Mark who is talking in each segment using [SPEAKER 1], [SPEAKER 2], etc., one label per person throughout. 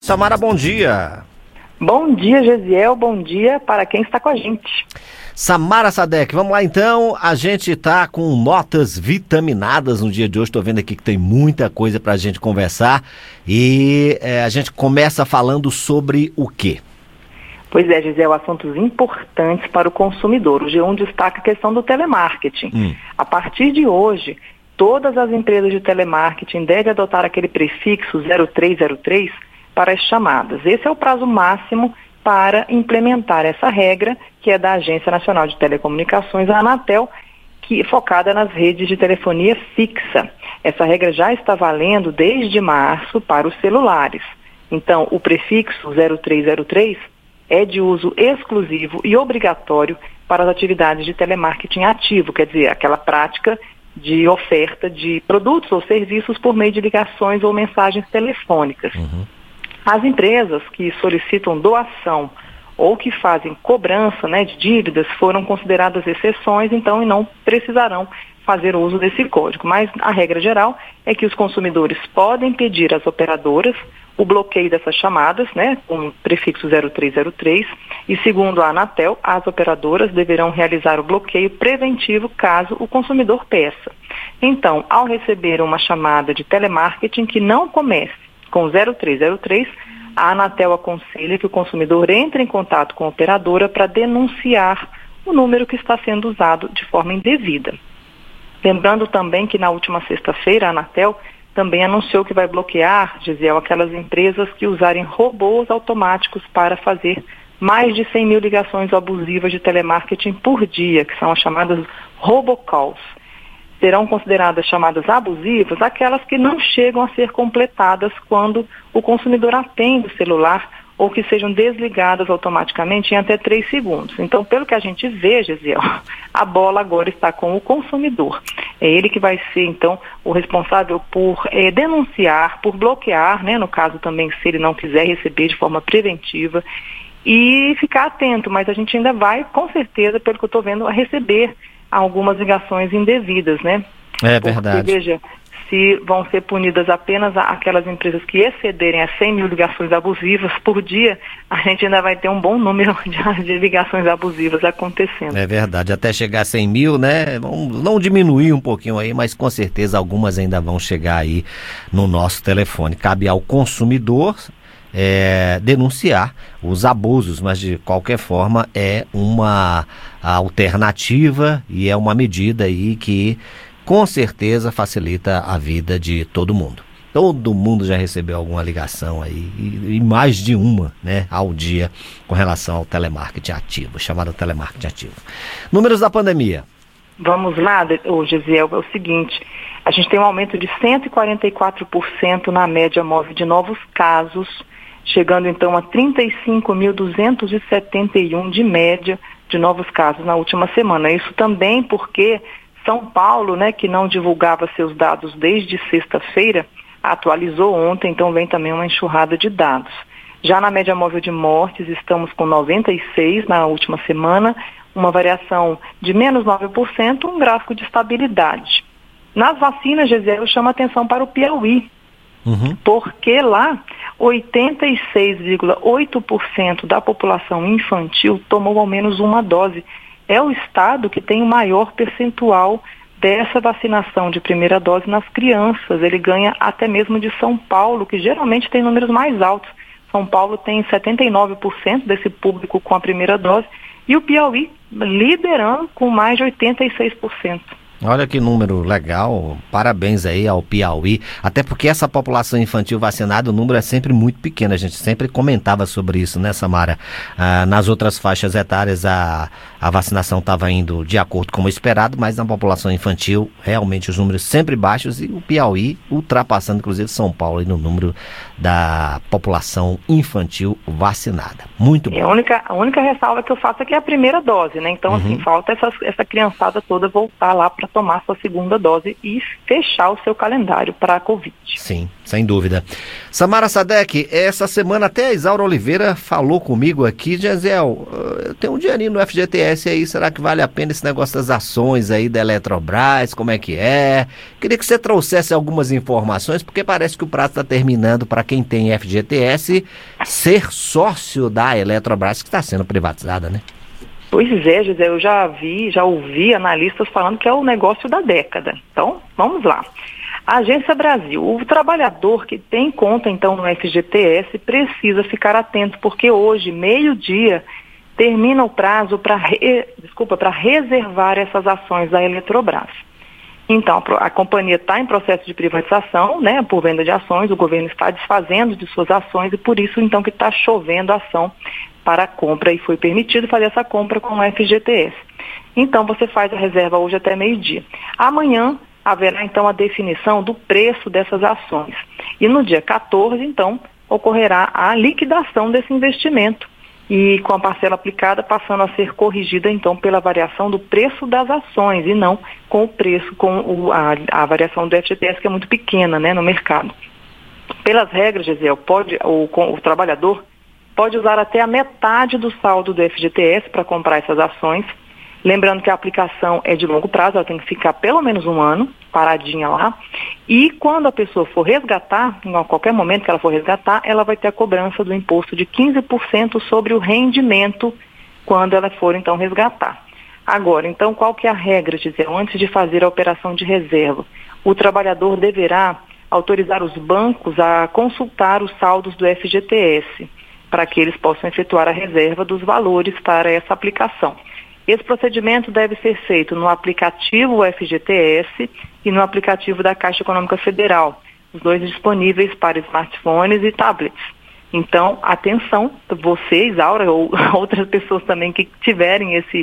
[SPEAKER 1] Samara, bom dia.
[SPEAKER 2] Bom dia, Gesiel, bom dia para quem está com a gente.
[SPEAKER 1] Samara Sadek, vamos lá então, a gente está com notas vitaminadas no dia de hoje, estou vendo aqui que tem muita coisa para a gente conversar e a gente começa falando sobre o quê?
[SPEAKER 2] Pois é, Gesiel, assuntos importantes para o consumidor. O G1 destaca a questão do telemarketing. A partir de hoje, todas as empresas de telemarketing devem adotar aquele prefixo 0303 para as chamadas. Esse é o prazo máximo para implementar essa regra, que é da Agência Nacional de Telecomunicações, a Anatel, que é focada nas redes de telefonia fixa. Essa regra já está valendo desde março para os celulares. Então, o prefixo 0303 é de uso exclusivo e obrigatório para as atividades de telemarketing ativo, quer dizer, aquela prática de oferta de produtos ou serviços por meio de ligações ou mensagens telefônicas. As empresas que solicitam doação ou que fazem cobrança, de dívidas foram consideradas exceções, então, e não precisarão fazer uso desse código. Mas a regra geral é que os consumidores podem pedir às operadoras o bloqueio dessas chamadas, com o prefixo 0303, e segundo a Anatel, as operadoras deverão realizar o bloqueio preventivo caso o consumidor peça. Então, ao receber uma chamada de telemarketing que não comece com 0303, a Anatel aconselha que o consumidor entre em contato com a operadora para denunciar o número que está sendo usado de forma indevida. Lembrando também que na última sexta-feira a Anatel também anunciou que vai bloquear, Gesiel, aquelas empresas que usarem robôs automáticos para fazer mais de 100 mil ligações abusivas de telemarketing por dia, que são as chamadas robocalls. Serão consideradas chamadas abusivas aquelas que não chegam a ser completadas quando o consumidor atende o celular ou que sejam desligadas automaticamente em até 3 segundos. Então, pelo que a gente vê, Gesiel, a bola agora está com o consumidor. É ele que vai ser, então, o responsável por denunciar, por bloquear, no caso também, se ele não quiser receber de forma preventiva, e ficar atento, mas a gente ainda vai, com certeza, pelo que eu estou vendo, a receber algumas ligações indevidas,
[SPEAKER 1] É verdade.
[SPEAKER 2] Porque, veja, se vão ser punidas apenas aquelas empresas que excederem as 100 mil ligações abusivas por dia, a gente ainda vai ter um bom número de ligações abusivas acontecendo.
[SPEAKER 1] É verdade, até chegar a 100 mil, vão diminuir um pouquinho aí, mas com certeza algumas ainda vão chegar aí no nosso telefone. Cabe ao consumidor denunciar os abusos, mas de qualquer forma é uma alternativa e é uma medida aí que com certeza facilita a vida de todo mundo. Todo mundo já recebeu alguma ligação aí, e mais de uma, ao dia, com relação ao telemarketing ativo, chamado telemarketing ativo. Números da pandemia.
[SPEAKER 2] Vamos lá, Gesiel, é o seguinte, a gente tem um aumento de 144% na média móvel de novos casos, chegando então a 35.271 de média de novos casos na última semana. Isso também porque São Paulo, que não divulgava seus dados desde sexta-feira, atualizou ontem, então vem também uma enxurrada de dados. Já na média móvel de mortes, estamos com 96 na última semana, uma variação de menos 9%, um gráfico de estabilidade. Nas vacinas, Gesiel, chama atenção para o Piauí, porque lá 86,8% da população infantil tomou ao menos uma dose. É o estado que tem o maior percentual dessa vacinação de primeira dose nas crianças. Ele ganha até mesmo de São Paulo, que geralmente tem números mais altos. São Paulo tem 79% desse público com a primeira dose e o Piauí liderando com mais de 86%.
[SPEAKER 1] Olha que número legal, parabéns aí ao Piauí, até porque essa população infantil vacinada, o número é sempre muito pequeno, a gente sempre comentava sobre isso, Samara? Nas outras faixas etárias a vacinação estava indo de acordo com o esperado, mas na população infantil realmente os números sempre baixos e o Piauí ultrapassando inclusive São Paulo aí no número da população infantil vacinada. Muito bom.
[SPEAKER 2] A única ressalva que eu faço é que é a primeira dose, Então, falta essa criançada toda voltar lá para tomar sua segunda dose e fechar o seu calendário para a Covid.
[SPEAKER 1] Sim, sem dúvida. Samara Sadek, essa semana até a Isaura Oliveira falou comigo aqui, Gesiel, eu tenho um dinheirinho no FGTS FGTS aí, será que vale a pena esse negócio das ações aí da Eletrobras? Como é que é? Queria que você trouxesse algumas informações, porque parece que o prazo está terminando para quem tem FGTS ser sócio da Eletrobras, que está sendo privatizada, né?
[SPEAKER 2] Pois é, José, eu já ouvi analistas falando que é o negócio da década. Então, vamos lá. A Agência Brasil, o trabalhador que tem conta, então, no FGTS, precisa ficar atento, porque hoje, meio-dia, termina o prazo para reservar essas ações da Eletrobras. Então, a companhia está em processo de privatização, né, por venda de ações, o governo está desfazendo de suas ações e por isso, então, que está chovendo ação para a compra e foi permitido fazer essa compra com o FGTS. Então, você faz a reserva hoje até meio-dia. Amanhã haverá, então, a definição do preço dessas ações. E no dia 14, então, ocorrerá a liquidação desse investimento e com a parcela aplicada passando a ser corrigida, então, pela variação do preço das ações e não com o preço, a variação do FGTS, que é muito pequena, né, no mercado. Pelas regras, Gisele, o trabalhador pode usar até a metade do saldo do FGTS para comprar essas ações. Lembrando que a aplicação é de longo prazo, ela tem que ficar pelo menos um ano paradinha lá. E quando a pessoa for resgatar, em qualquer momento que ela for resgatar, ela vai ter a cobrança do imposto de 15% sobre o rendimento quando ela for, então, resgatar. Agora, então, qual que é a regra, Gisele? Antes de fazer a operação de reserva, o trabalhador deverá autorizar os bancos a consultar os saldos do FGTS, para que eles possam efetuar a reserva dos valores para essa aplicação. Esse procedimento deve ser feito no aplicativo FGTS e no aplicativo da Caixa Econômica Federal, os dois disponíveis para smartphones e tablets. Então, atenção, você, Isaura, ou outras pessoas também que tiverem esse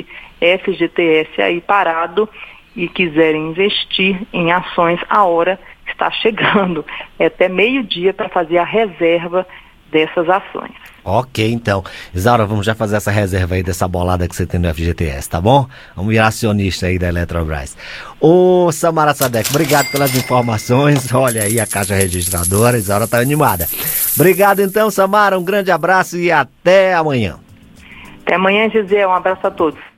[SPEAKER 2] FGTS aí parado e quiserem investir em ações, a hora está chegando. É até meio-dia para fazer a reserva dessas ações.
[SPEAKER 1] Ok, então. Isaura, vamos já fazer essa reserva aí dessa bolada que você tem no FGTS, tá bom? Vamos virar acionista aí da Eletrobras. Ô, Samara Sadek, obrigado pelas informações. Olha aí a caixa registradora, Isaura tá animada. Obrigado então, Samara, um grande abraço e até amanhã.
[SPEAKER 2] Até amanhã, Gisele, um abraço a todos.